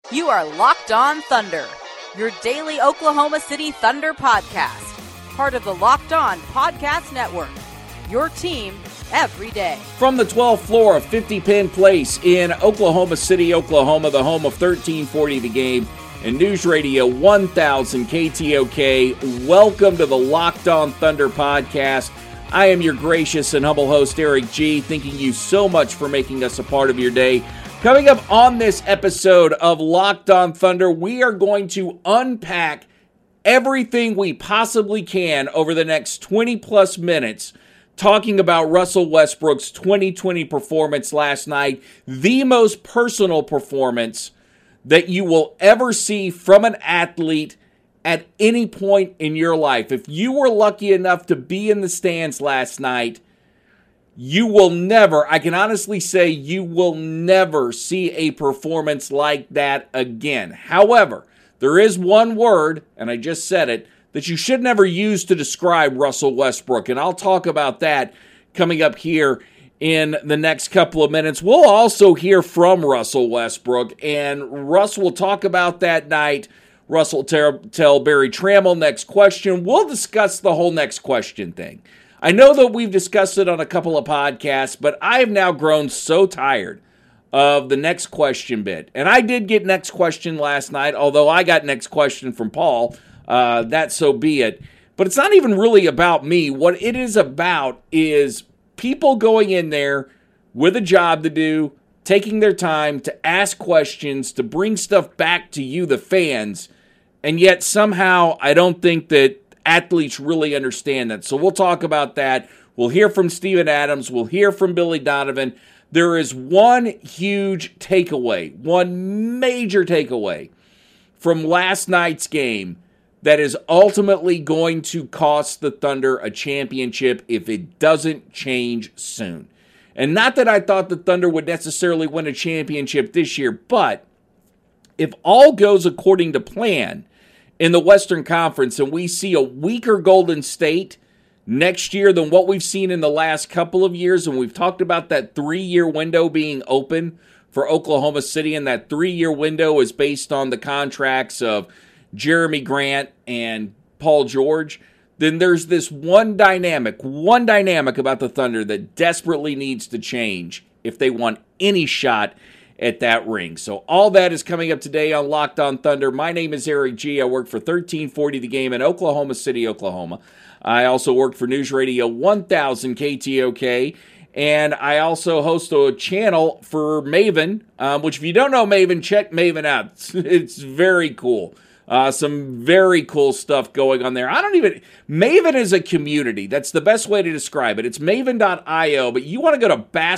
You are Locked On Thunder, your daily Oklahoma City Thunder podcast. Part of the Locked On Podcast Network, your team every day. From the 12th floor of 50 Penn Place in Oklahoma City, Oklahoma, the home of 1340 The Game and News Radio 1000 KTOK, welcome to the Locked On Thunder podcast. I am your gracious and humble host, Eric G., thanking you so much for making us a part of your day. Coming up on this episode of Locked On Thunder, we are going to unpack everything we possibly can over the next 20-plus minutes, talking about Russell Westbrook's 2020 performance last night, the most personal performance that you will ever see from an athlete at any point in your life. If you were lucky enough to be in the stands last night, you will never, I can honestly say, you will never see a performance like that again. However, there is one word, and I just said it, that you should never use to describe Russell Westbrook, and I'll talk about that coming up here in the next couple of minutes. We'll also hear from Russell Westbrook, and Russ will talk about that night. Russ will tell Barry Trammell next question. We'll discuss the whole next question thing. I know that we've discussed it on a couple of podcasts, but I have now grown so tired of the next question bit. And I did get next question last night, although I got next question from Paul. That so be it. But it's not even really about me. What it is about is people going in there with a job to do, taking their time to ask questions, to bring stuff back to you, the fans. And yet somehow I don't think that athletes really understand that. So we'll talk about that. We'll hear from Steven Adams. We'll hear from Billy Donovan. There is one huge takeaway, one major takeaway from last night's game that is ultimately going to cost the Thunder a championship if it doesn't change soon. And not that I thought the Thunder would necessarily win a championship this year, but if all goes according to plan in the Western Conference and we see a weaker Golden State next year than what we've seen in the last couple of years, and we've talked about that 3-year window being open for Oklahoma City, and that 3-year window is based on the contracts of Jeremy Grant and Paul George, then there's this one dynamic about the Thunder that desperately needs to change if they want any shot at that ring. So all that is coming up today on Locked On Thunder. My name is Eric G. I work for 1340 The Game in Oklahoma City, Oklahoma. I also work for News Radio 1000 KTOK, and I also host a channel for Maven, which if you don't know Maven, check Maven out. It's very cool. Some very cool stuff going on there. Maven is a community. That's the best way to describe it. It's maven.io, but you want to go to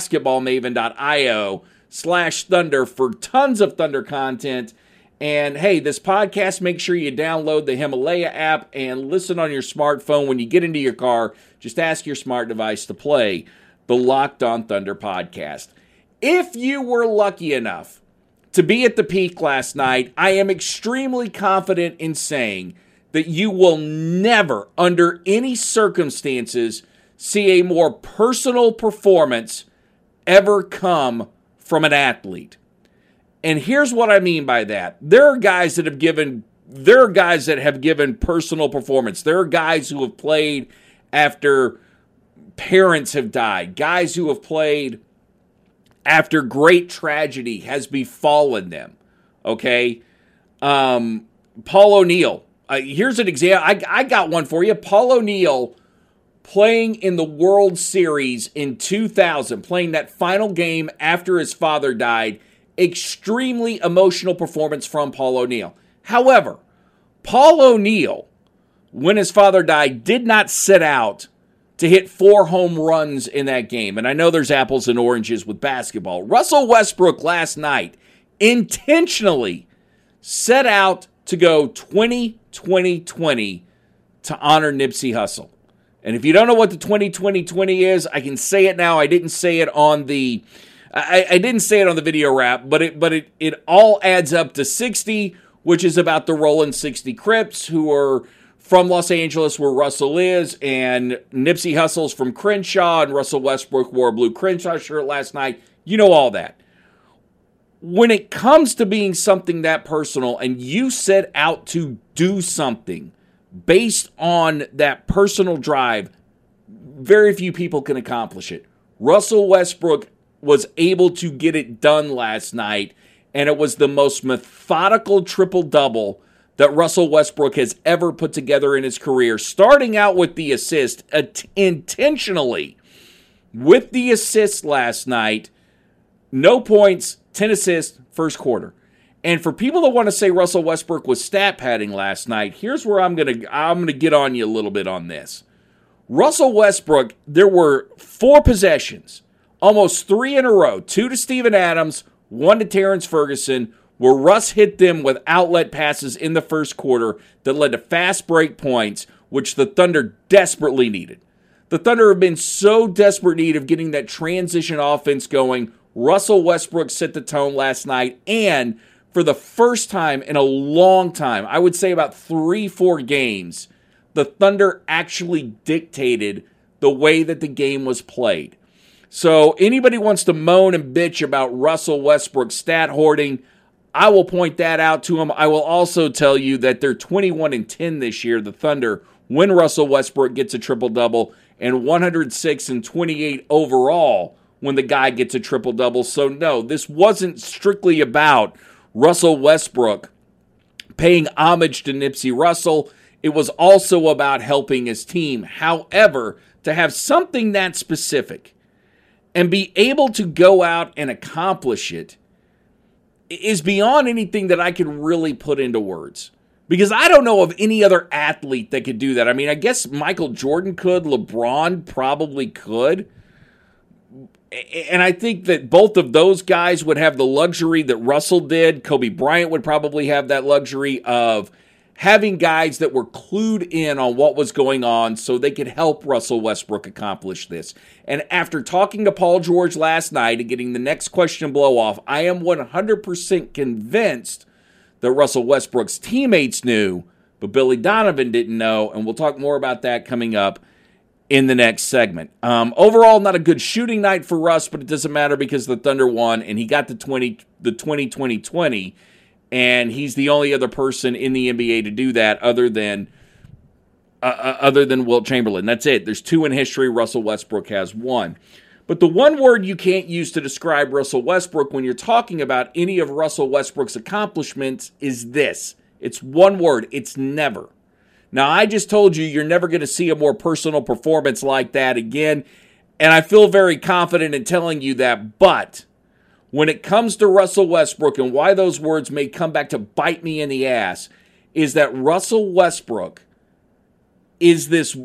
basketballmaven.io/Thunder for tons of Thunder content. And hey, this podcast, make sure you download the Himalaya app and listen on your smartphone when you get into your car. Just ask your smart device to play the Locked On Thunder podcast. If you were lucky enough to be at the Peak last night, I am extremely confident in saying that you will never, under any circumstances, see a more personal performance ever come from an athlete. And here's what I mean by that. There are guys that have given personal performance. There are guys who have played after parents have died. Guys who have played after great tragedy has befallen them. Okay? Paul O'Neal. Here's an example. I got one for you. Paul O'Neal playing in the World Series in 2000, playing that final game after his father died. Extremely emotional performance from Paul O'Neal. However, Paul O'Neal, when his father died, did not set out to hit 4 home runs in that game. And I know there's apples and oranges with basketball. Russell Westbrook last night intentionally set out to go 20-20-20 to honor Nipsey Hussle. And if you don't know what the 20-20-20 is, I can say it now. I didn't say it on the video wrap, but it all adds up to 60, which is about the Rollin' 60 Crips, who are from Los Angeles, where Russell is, and Nipsey Hussle's from Crenshaw, and Russell Westbrook wore a blue Crenshaw shirt last night. You know all that. when it comes to being something that personal and you set out to do something based on that personal drive, very few people can accomplish it. Russell Westbrook was able to get it done last night, and it was the most methodical triple-double that Russell Westbrook has ever put together in his career, starting out with the assist intentionally. With the assist last night, no points, 10 assists, first quarter. And for people that want to say Russell Westbrook was stat padding last night, here's where I'm gonna get on you a little bit on this. Russell Westbrook, there were 4 possessions, almost 3 in a row, 2 to Steven Adams, 1 to Terrence Ferguson, where Russ hit them with outlet passes in the first quarter that led to fast break points, which the Thunder desperately needed. The Thunder have been so desperate need of getting that transition offense going. Russell Westbrook set the tone last night, and for the first time in a long time, I would say about 3-4 games, the Thunder actually dictated the way that the game was played. So anybody wants to moan and bitch about Russell Westbrook's stat hoarding, I will point that out to him. I will also tell you that they're 21-10 this year, the Thunder, when Russell Westbrook gets a triple-double, and 106-28 overall when the guy gets a triple-double. So no, this wasn't strictly about Russell Westbrook paying homage to Nipsey Russell. It was also about helping his team. However, to have something that specific and be able to go out and accomplish it is beyond anything that I could really put into words. Because I don't know of any other athlete that could do that. I mean, I guess Michael Jordan could. LeBron probably could. And I think that both of those guys would have the luxury that Russell did. Kobe Bryant would probably have that luxury of having guys that were clued in on what was going on so they could help Russell Westbrook accomplish this. And after talking to Paul George last night and getting the next question blow off, I am 100% convinced that Russell Westbrook's teammates knew, but Billy Donovan didn't know, and we'll talk more about that coming up in the next segment. Overall, not a good shooting night for Russ, but it doesn't matter because the Thunder won, and he got the 20-20-20, and he's the only other person in the NBA to do that other than Wilt Chamberlain. That's it. There's 2 in history. Russell Westbrook has 1. But the one word you can't use to describe Russell Westbrook when you're talking about any of Russell Westbrook's accomplishments is this. It's one word. It's never. Now, I just told you you're never going to see a more personal performance like that again, and I feel very confident in telling you that. But when it comes to Russell Westbrook and why those words may come back to bite me in the ass is that Russell Westbrook in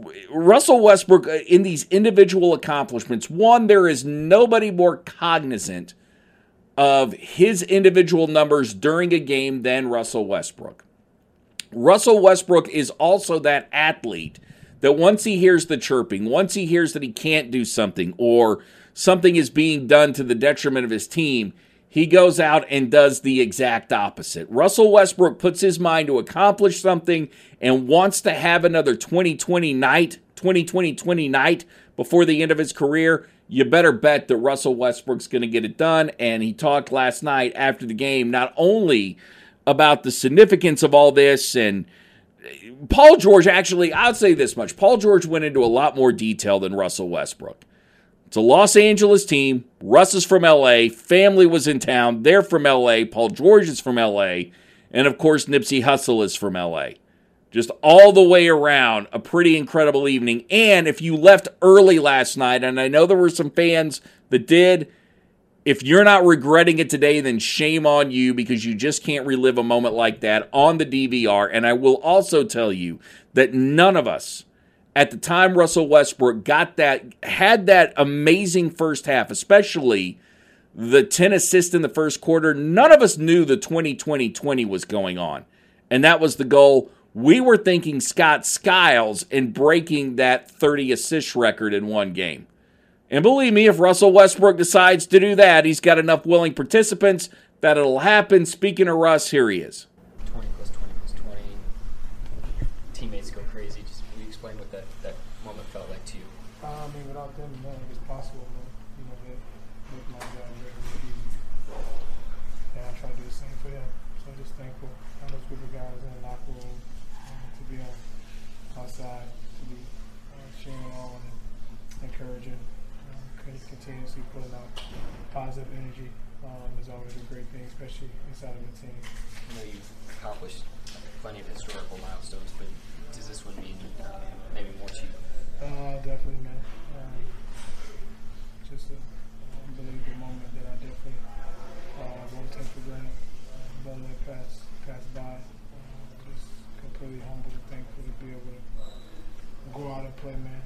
these individual accomplishments, one, there is nobody more cognizant of his individual numbers during a game than Russell Westbrook. Russell Westbrook is also that athlete that once he hears the chirping, once he hears that he can't do something or something is being done to the detriment of his team, he goes out and does the exact opposite. Russell Westbrook puts his mind to accomplish something and wants to have another 2020 night before the end of his career. You better bet that Russell Westbrook's going to get it done. And he talked last night after the game not only about the significance of all this, and Paul George actually, I'll say this much, Paul George went into a lot more detail than Russell Westbrook. It's a Los Angeles team. Russ is from L.A. Family was in town. They're from L.A. Paul George is from L.A. And, of course, Nipsey Hussle is from L.A. Just all the way around, a pretty incredible evening. And if you left early last night, and I know there were some fans that did, if you're not regretting it today, then shame on you because you just can't relive a moment like that on the DVR. And I will also tell you that none of us, at the time Russell Westbrook had that amazing first half, especially the 10 assists in the first quarter, none of us knew the 20-20-20 was going on. And that was the goal. We were thinking Scott Skiles and breaking that 30 assist record in one game. And believe me, if Russell Westbrook decides to do that, he's got enough willing participants that it'll happen. Speaking of Russ, here he is. 20 plus 20 plus 20. Teammates go crazy. Just will you explain what that moment felt like to you? I mean, without them, nothing is possible. They make my job very easy. thankful. Those group of guys in the locker room to be outside, to be cheering on and encouraging, continuously putting out positive energy is always a great thing, especially inside of the team. I know you've accomplished plenty of historical milestones, but does this one mean maybe more to you? Definitely, man. Just an unbelievable moment that I definitely won't take for granted. Don't let it pass by. Just completely humbled and thankful to be able to go out and play, man.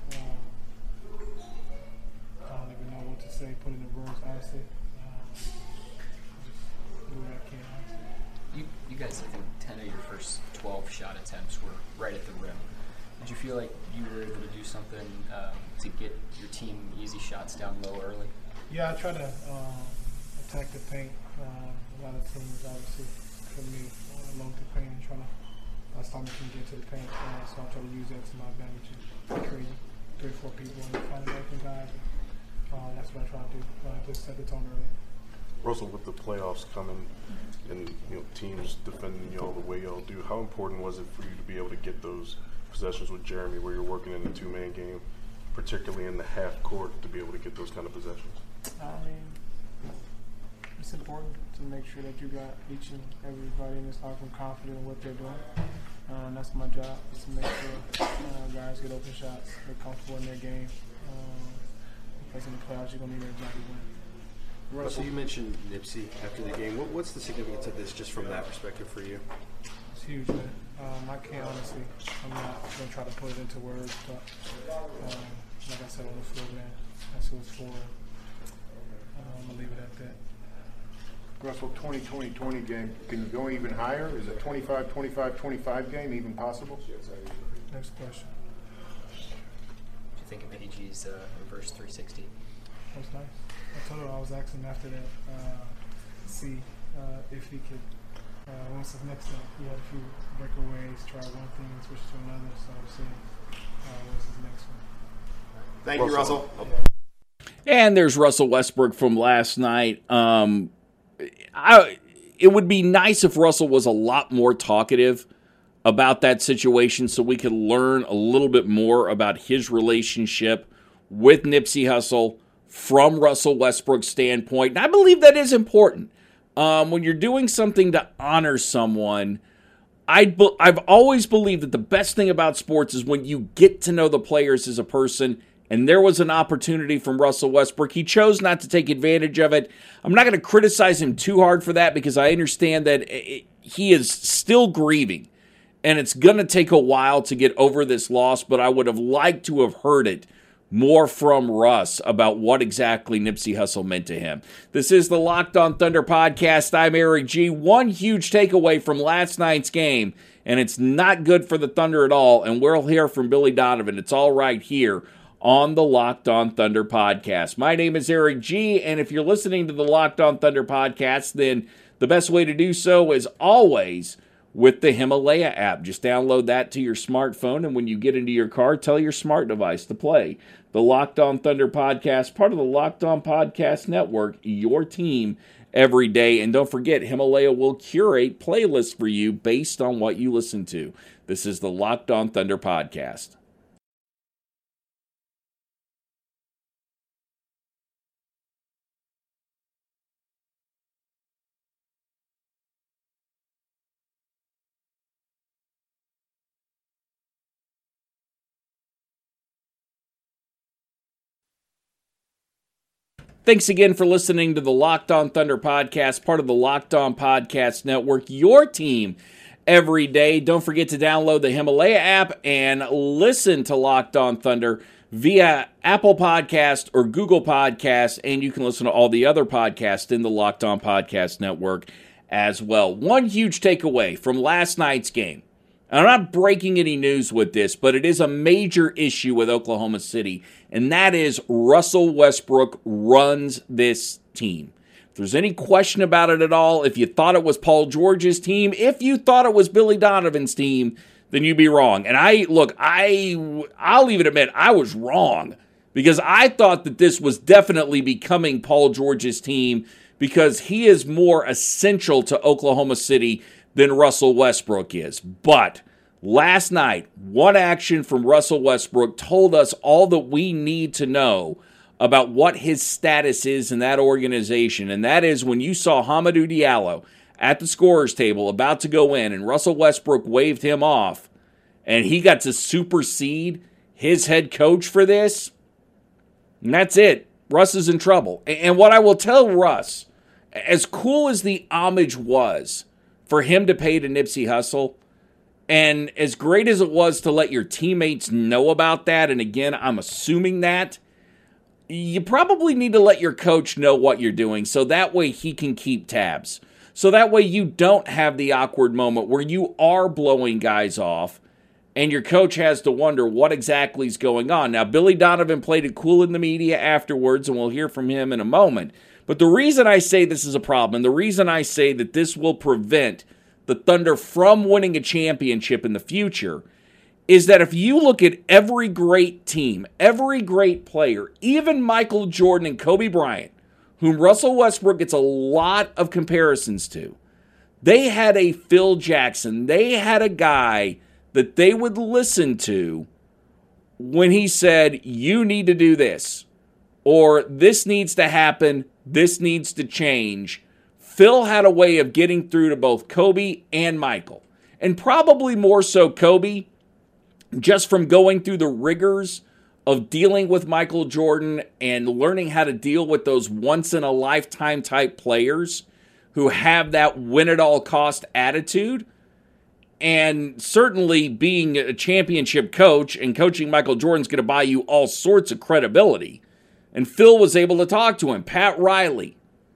I don't even know what to say, put it in words, honestly. Just do what I can, honestly. You guys, I think 10 of your first 12 shot attempts were right at the rim. Did you feel like you were able to do something to get your team easy shots down low early? Yeah, I try to attack the paint. A lot of teams, obviously, for me, load the paint and try to stop me from getting to the paint. So I try to use that to my advantage and create 3 or 4 people and find an open guy. That's what I try to do. Just set the tone early. Russell, with the playoffs coming and teams defending y'all the way y'all do, how important was it for you to be able to get those possessions with Jeremy where you're working in a 2-man game, particularly in the half court, to be able to get those kind of possessions? I mean, it's important to make sure that you got each and everybody in this locker room confident in what they're doing. That's my job, is to make sure guys get open shots, they're comfortable in their game. Because in the playoffs, you're going to need everybody to win. Russell, you mentioned Nipsey after the game. What's the significance of this just from that perspective for you? It's huge, man. I can't honestly, I'm not going to try to put it into words, but like I said on the floor, man, that's who it's for. I'm going to leave it at that. Russell, 20-20-20 game, can you go even higher? Is a 25-25-25 game even possible? Next question. What do you think of PG's reverse 360? That was nice. I told her I was asking after that, see if he could, what's his next step? He had a few breakaways, tried one thing and switched to another, so I'm seeing what's his next one. Thank you, Russell. And there's Russell Westbrook from last night. It would be nice if Russell was a lot more talkative about that situation so we could learn a little bit more about his relationship with Nipsey Hussle from Russell Westbrook's standpoint. And I believe that is important. When you're doing something to honor someone, I've always believed that the best thing about sports is when you get to know the players as a person. And there was an opportunity from Russell Westbrook. He chose not to take advantage of it. I'm not going to criticize him too hard for that because I understand that he is still grieving. And it's going to take a while to get over this loss, but I would have liked to have heard it more from Russ about what exactly Nipsey Hussle meant to him. This is the Locked On Thunder podcast. I'm Eric G. One huge takeaway from last night's game, and it's not good for the Thunder at all, and we'll hear from Billy Donovan. It's all right here on the Locked On Thunder podcast. My name is Eric G., and if you're listening to the Locked On Thunder podcast, then the best way to do so is always with the Himalaya app. Just download that to your smartphone, and when you get into your car, tell your smart device to play the Locked On Thunder podcast, part of the Locked On Podcast Network, your team every day. And don't forget, Himalaya will curate playlists for you based on what you listen to. This is the Locked On Thunder podcast. Thanks again for listening to the Locked On Thunder podcast, part of the Locked On Podcast Network, your team every day. Don't forget to download the Himalaya app and listen to Locked On Thunder via Apple Podcast or Google Podcast, and you can listen to all the other podcasts in the Locked On Podcast Network as well. One huge takeaway from last night's game. I'm not breaking any news with this, but it is a major issue with Oklahoma City, and that is Russell Westbrook runs this team. If there's any question about it at all, if you thought it was Paul George's team, if you thought it was Billy Donovan's team, then you'd be wrong. And I'll even admit I was wrong because I thought that this was definitely becoming Paul George's team because he is more essential to Oklahoma City than Russell Westbrook is. But last night, one action from Russell Westbrook told us all that we need to know about what his status is in that organization, and that is when you saw Hamidou Diallo at the scorer's table about to go in, and Russell Westbrook waved him off, and he got to supersede his head coach for this, and that's it. Russ is in trouble. And what I will tell Russ, as cool as the homage was for him to pay to Nipsey Hussle, and as great as it was to let your teammates know about that, and again, I'm assuming that, you probably need to let your coach know what you're doing so that way he can keep tabs. So that way you don't have the awkward moment where you are blowing guys off and your coach has to wonder what exactly is going on. Now, Billy Donovan played it cool in the media afterwards, and we'll hear from him in a moment. But the reason I say this is a problem, and the reason I say that this will prevent the Thunder from winning a championship in the future, is that if you look at every great team, every great player, even Michael Jordan and Kobe Bryant, whom Russell Westbrook gets a lot of comparisons to, they had a Phil Jackson. They had a guy that they would listen to when he said, you need to do this, or this needs to happen, this needs to change. Phil had a way of getting through to both Kobe and Michael, and probably more so Kobe, just from going through the rigors of dealing with Michael Jordan and learning how to deal with those once-in-a-lifetime type players who have that win-at-all-cost attitude. And certainly being a championship coach and coaching Michael Jordan is going to buy you all sorts of credibility. And Phil was able to talk to him. Pat Riley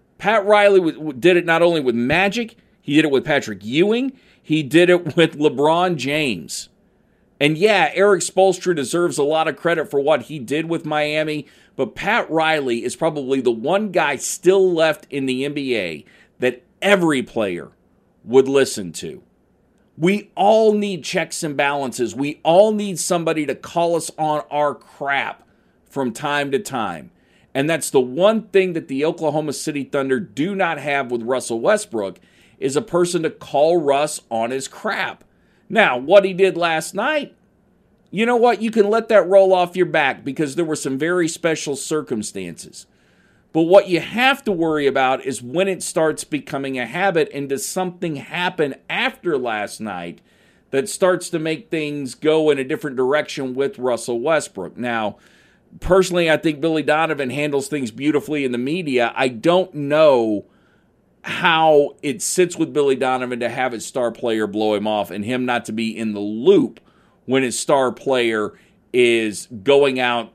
did it not only with Magic, he did it with Patrick Ewing, he did it with LeBron James. And yeah, Eric Spoelstra deserves a lot of credit for what he did with Miami, but Pat Riley is probably the one guy still left in the NBA that every player would listen to. We all need checks and balances. We all need somebody to call us on our crap from time to time. And that's the one thing that the Oklahoma City Thunder do not have with Russell Westbrook, is a person to call Russ on his crap. Now, what he did last night, you know what? You can let that roll off your back because there were some very special circumstances. But what you have to worry about is when it starts becoming a habit, and does something happen after last night that starts to make things go in a different direction with Russell Westbrook. Now, personally, I think Billy Donovan handles things beautifully in the media. I don't know how it sits with Billy Donovan to have his star player blow him off and him not to be in the loop when his star player is going out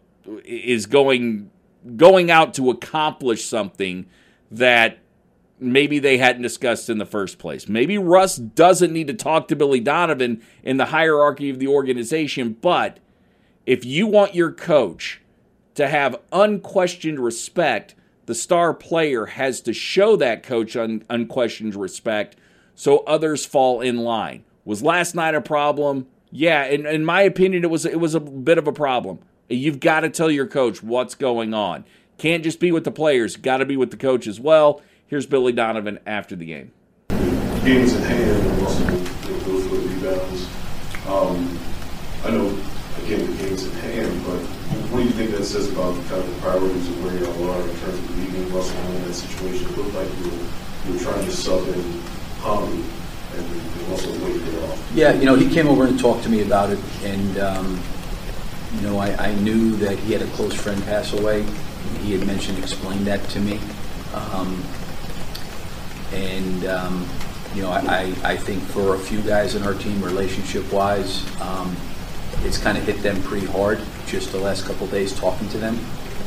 to accomplish something that maybe they hadn't discussed in the first place. Maybe Russ doesn't need to talk to Billy Donovan in the hierarchy of the organization, but if you want your coach to have unquestioned respect, the star player has to show that coach unquestioned respect so others fall in line. Was last night a problem? Yeah, in my opinion, it was a bit of a problem. You've got to tell your coach what's going on. Can't just be with the players. Got to be with the coach as well. Here's Billy Donovan after the game. Games in hand and also those good rebounds. I know, again, the game's in hand, but what do you think that says about kind of the priorities of where y'all are in terms of leaving Russell in that situation? It looked like you were trying to sub in Hamidou and Russell waited it off. Yeah, he came over and talked to me about it, and I knew that he had a close friend pass away. He had explained that to me. I think for a few guys in our team, relationship-wise, it's kind of hit them pretty hard just the last couple of days talking to them.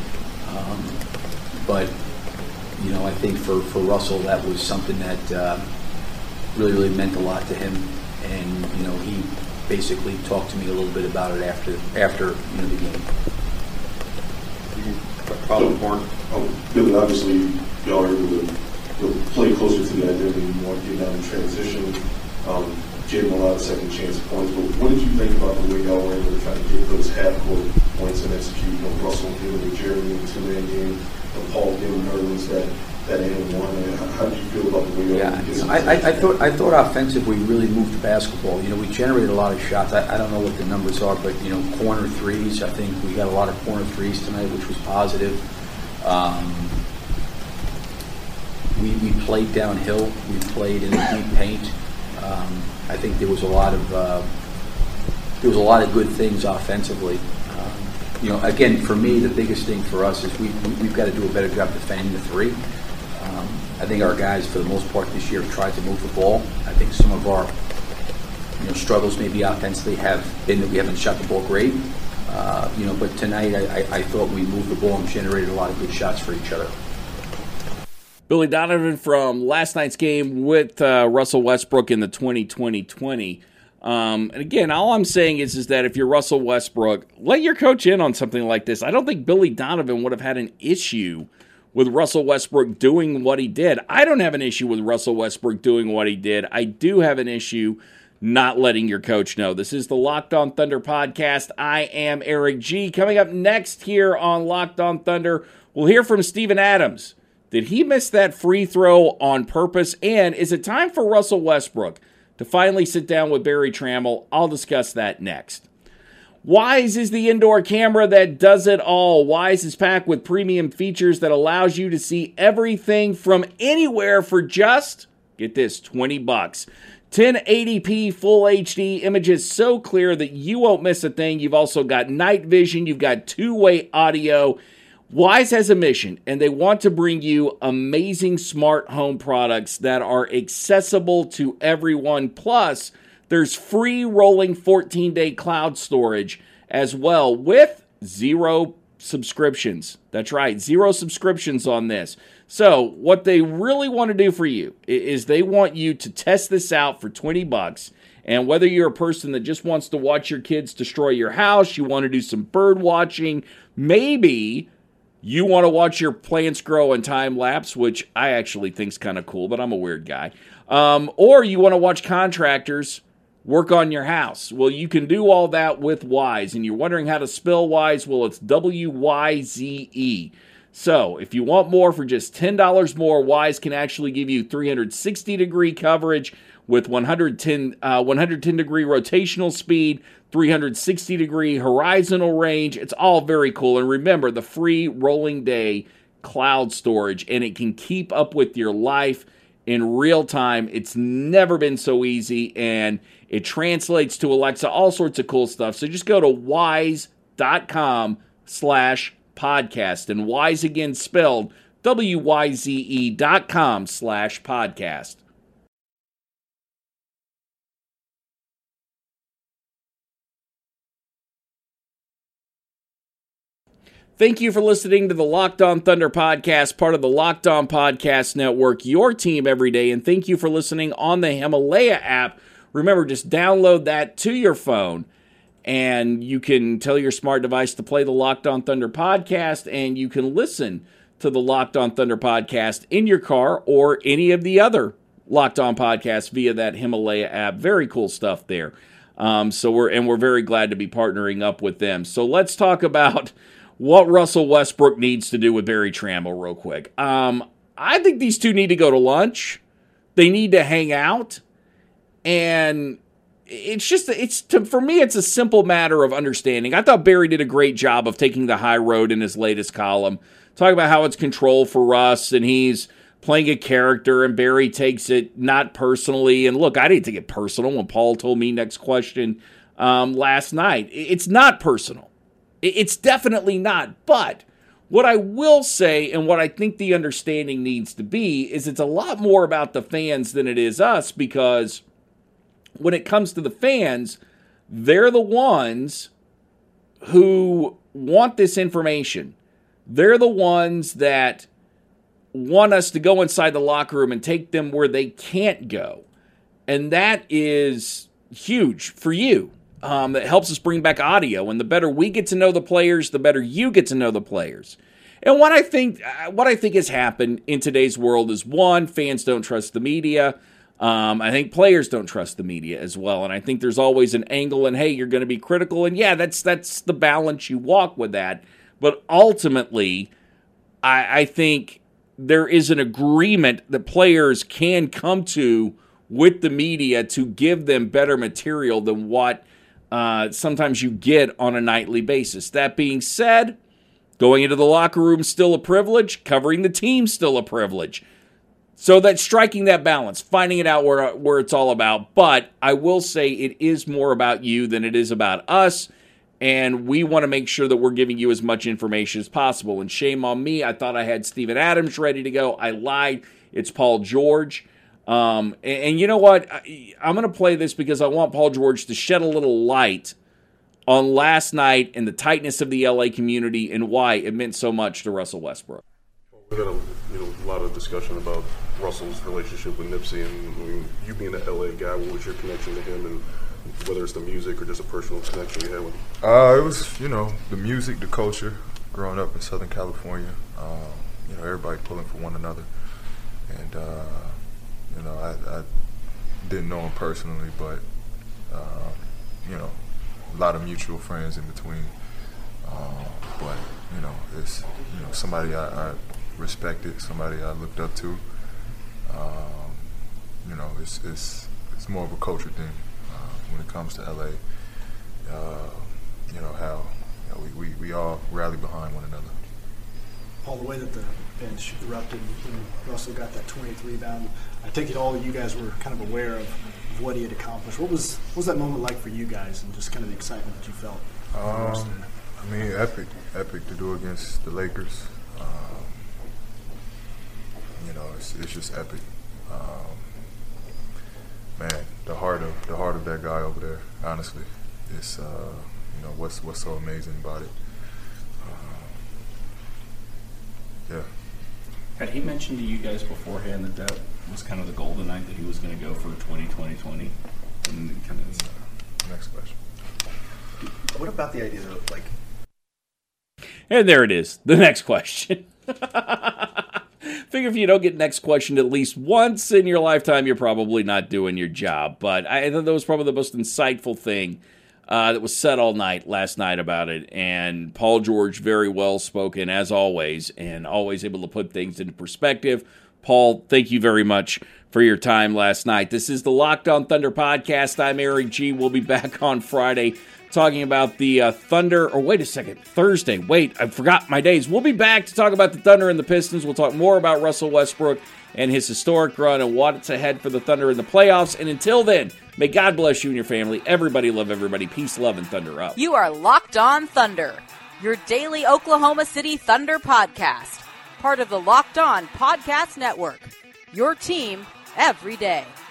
But I think for Russell, that was something that really, really meant a lot to him. And, he basically talked to me a little bit about it after the game. Billy, obviously, y'all are able to play closer to the identity more, get down in transition, gave him a lot of second chance points. But what did you think about the way y'all were able to try to get those half-court points and execute? Russell giving the Jeremy in the two-man game, Paul giving Nerlens that that and one. And how did you feel about the way Yeah, I thought offensively we really moved the basketball. We generated a lot of shots. I don't know what the numbers are, but corner threes. I think we got a lot of corner threes tonight, which was positive. We played downhill. We played in the deep paint. I think there was a lot of good things offensively. Again, for me, the biggest thing for us is we've got to do a better job defending the three. I think our guys, for the most part this year, have tried to move the ball. I think some of our struggles maybe offensively have been that we haven't shot the ball great. But tonight I thought we moved the ball and generated a lot of good shots for each other. Billy Donovan from last night's game with Russell Westbrook in the 2020-20. And again, all I'm saying is that if you're Russell Westbrook, let your coach in on something like this. I don't think Billy Donovan would have had an issue with Russell Westbrook doing what he did. I don't have an issue with Russell Westbrook doing what he did. I do have an issue not letting your coach know. This is the Locked On Thunder podcast. I am Eric G. Coming up next here on Locked On Thunder, we'll hear from Steven Adams. Did he miss that free throw on purpose? And is it time for Russell Westbrook to finally sit down with Berry Tramel? I'll discuss that next. Wyze is the indoor camera that does it all. Wyze is packed with premium features that allows you to see everything from anywhere for just, get this, $20. 1080p full HD images so clear that you won't miss a thing. You've also got night vision. You've got two-way audio. Wyze has a mission, and they want to bring you amazing smart home products that are accessible to everyone. Plus, there's free rolling 14-day cloud storage as well with 0 subscriptions. That's right, 0 subscriptions on this. So what they really want to do for you is they want you to test this out for $20. And whether you're a person that just wants to watch your kids destroy your house, you want to do some bird watching, maybe you want to watch your plants grow in time lapse, which I actually think is kind of cool, but I'm a weird guy. Or you want to watch contractors work on your house. Well, you can do all that with Wyze. And you're wondering how to spell Wyze? Well, it's Wyze. So if you want more for just $10 more, Wyze can actually give you 360-degree coverage with 110-degree rotational speed, 360-degree horizontal range. It's all very cool. And remember, the free rolling day cloud storage, and it can keep up with your life in real time. It's never been so easy, and it translates to Alexa, all sorts of cool stuff. So just go to Wyze.com/podcast, and Wyze again spelled WYZE.com/podcast. Thank you for listening to the Locked On Thunder podcast, part of the Locked On Podcast Network, your team every day. And thank you for listening on the Himalaya app. Remember, just download that to your phone, and you can tell your smart device to play the Locked On Thunder podcast, and you can listen to the Locked On Thunder podcast in your car or any of the other Locked On podcasts via that Himalaya app. Very cool stuff there. We're very glad to be partnering up with them. So let's talk about what Russell Westbrook needs to do with Berry Tramel real quick. I think these two need to go to lunch. They need to hang out. And for me, it's a simple matter of understanding. I thought Berry did a great job of taking the high road in his latest column. Talking about how it's control for Russ, and he's playing a character, and Berry takes it not personally. And look, I didn't take it personal when Paul told me next question last night. It's not personal. It's definitely not. But what I will say, and what I think the understanding needs to be, is it's a lot more about the fans than it is us, because when it comes to the fans, they're the ones who want this information. They're the ones that want us to go inside the locker room and take them where they can't go. And that is huge for you. That helps us bring back audio. And the better we get to know the players, the better you get to know the players. And what I think has happened in today's world is, one, fans don't trust the media. I think players don't trust the media as well. And I think there's always an angle, and hey, you're going to be critical. And yeah, that's the balance you walk with that. But ultimately, I think there is an agreement that players can come to with the media to give them better material than what sometimes you get on a nightly basis. That being said, going into the locker room is still a privilege. Covering the team still a privilege. So that's striking that balance, finding it out where it's all about. But I will say it is more about you than it is about us. And we want to make sure that we're giving you as much information as possible. And shame on me. I thought I had Steven Adams ready to go. I lied. It's Paul George. And you know what? I'm going to play this because I want Paul George to shed a little light on last night and the tightness of the LA community and why it meant so much to Russell Westbrook. We had a lot of discussion about Russell's relationship with Nipsey, and you being an LA guy, what was your connection to him, and whether it's the music or just a personal connection you had with him? It was, the music, the culture, growing up in Southern California, everybody pulling for one another. And, I didn't know him personally, but, a lot of mutual friends in between. But, it's, somebody I respected, somebody I looked up to. It's more of a culture thing when it comes to LA. How we all rally behind one another. Paul, the way that the bench erupted when Russell got that 20th rebound, I take it all of you guys were kind of aware of what he had accomplished. What was that moment like for you guys, and just kind of the excitement that you felt? Epic to do against the Lakers. It's just epic. Man, the heart of that guy over there. Honestly, it's what's so amazing about it. Yeah. Had he mentioned to you guys beforehand that was kind of the goal tonight, that he was going to go for 20-20-20? And kind of next question. What about the idea of And there it is. The next question. Figure if you don't get next question at least once in your lifetime, you're probably not doing your job. But I thought that was probably the most insightful thing that was said all night last night about it. And Paul George, very well spoken as always, and always able to put things into perspective. Paul, thank you very much for your time last night. This is the Locked On Thunder podcast. I'm Eric G. We'll be back on Friday talking about the Thunder, or wait a second, Thursday. Wait, I forgot my days. We'll be back to talk about the Thunder and the Pistons. We'll talk more about Russell Westbrook and his historic run and what's ahead for the Thunder in the playoffs. And until then, may God bless you and your family. Everybody love everybody. Peace, love, and Thunder up. You are Locked On Thunder, your daily Oklahoma City Thunder podcast. Part of the Locked On Podcast Network, your team every day.